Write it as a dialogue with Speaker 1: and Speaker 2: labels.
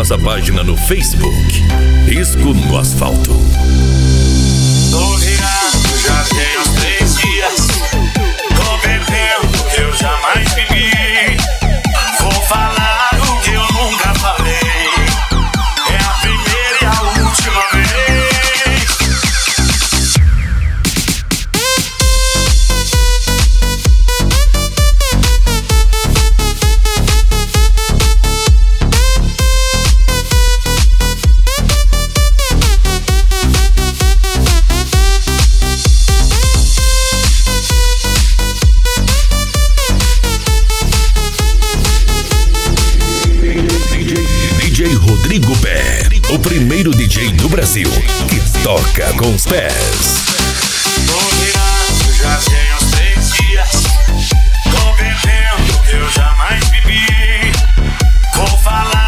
Speaker 1: nossa página no Facebook. Risco no Asfalto.
Speaker 2: Tô virado, já tenho uns 3 dias. Tô bebendo que eu jamais bebi. Vou falar o que eu nunca falei. É a primeira e a última vez.
Speaker 1: DJ Rodrigo Pé, o primeiro DJ do Brasil que toca com os pés.
Speaker 2: Tô virado, já tenho uns 3 dias. Tô bebendo que eu jamais bebi. Vou falar